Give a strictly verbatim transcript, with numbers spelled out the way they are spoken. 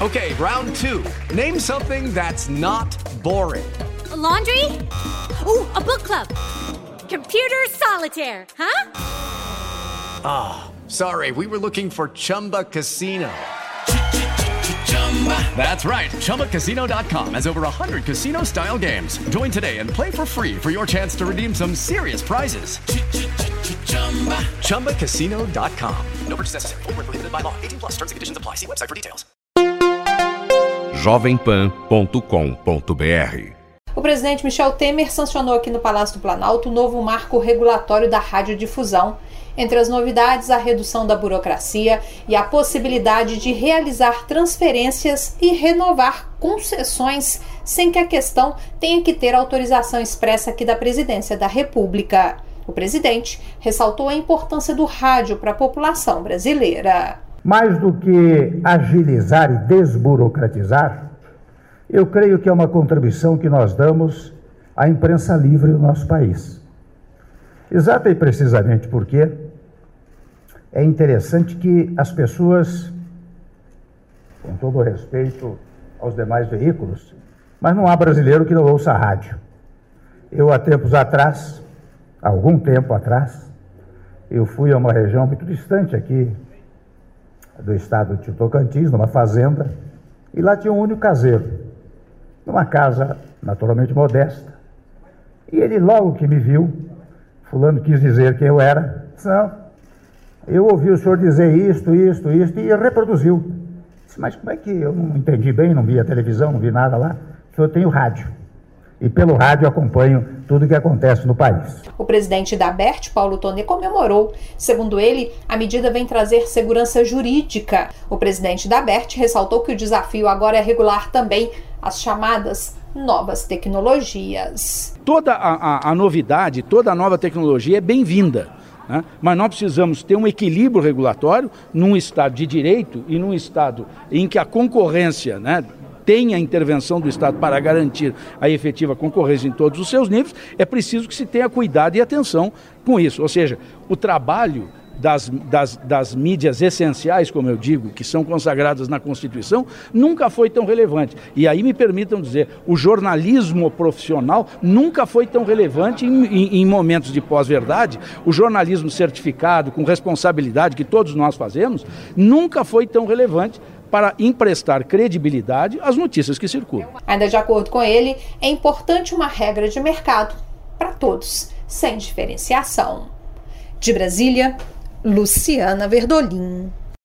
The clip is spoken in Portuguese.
Okay, round two. Name something that's not boring. A laundry? Ooh, a book club. Computer solitaire, huh? Ah, oh, sorry, we were looking for Chumba Casino. That's right, Chumba Casino dot com has over one hundred casino-style games. Join today and play for free for your chance to redeem some serious prizes. Chumba Casino dot com. No purchase necessary. Void where prohibited by law. eighteen plus terms and conditions apply. See website for details. jovem pan ponto com ponto b r. O presidente Michel Temer sancionou aqui no Palácio do Planalto o novo marco regulatório da radiodifusão. Entre as novidades, a redução da burocracia e a possibilidade de realizar transferências e renovar concessões sem que a questão tenha que ter autorização expressa aqui da Presidência da República. O presidente ressaltou a importância do rádio para a população brasileira. Mais do que agilizar e desburocratizar, eu creio que é uma contribuição que nós damos à imprensa livre do nosso país. Exata e precisamente porque é interessante que as pessoas, com todo o respeito aos demais veículos, mas não há brasileiro que não ouça rádio. Eu, há tempos atrás, há algum tempo atrás, eu fui a uma região muito distante aqui do estado de Tocantins, numa fazenda, e lá tinha um único caseiro, numa casa naturalmente modesta. E ele, logo que me viu, fulano quis dizer quem eu era, disse, não, eu ouvi o senhor dizer isto, isto, isto, e reproduziu. Disse, mas como é que eu não entendi bem, não vi a televisão, não vi nada lá? Eu tenho rádio. E pelo rádio acompanho tudo o que acontece no país. O presidente da ABERT, Paulo Toné, comemorou. Segundo ele, a medida vem trazer segurança jurídica. O presidente da ABERT ressaltou que o desafio agora é regular também as chamadas novas tecnologias. Toda a, a, a novidade, toda a nova tecnologia é bem-vinda, né? Mas nós precisamos ter um equilíbrio regulatório num Estado de direito e num Estado em que a concorrência, né, tem a intervenção do Estado para garantir a efetiva concorrência em todos os seus níveis. É preciso que se tenha cuidado e atenção com isso. Ou seja, o trabalho das, das, das mídias essenciais, como eu digo, que são consagradas na Constituição, nunca foi tão relevante. E aí me permitam dizer, o jornalismo profissional nunca foi tão relevante em, em, em momentos de pós-verdade. O jornalismo certificado, com responsabilidade, que todos nós fazemos, nunca foi tão relevante para emprestar credibilidade às notícias que circulam. Ainda de acordo com ele, é importante uma regra de mercado para todos, sem diferenciação. De Brasília, Luciana Verdolim.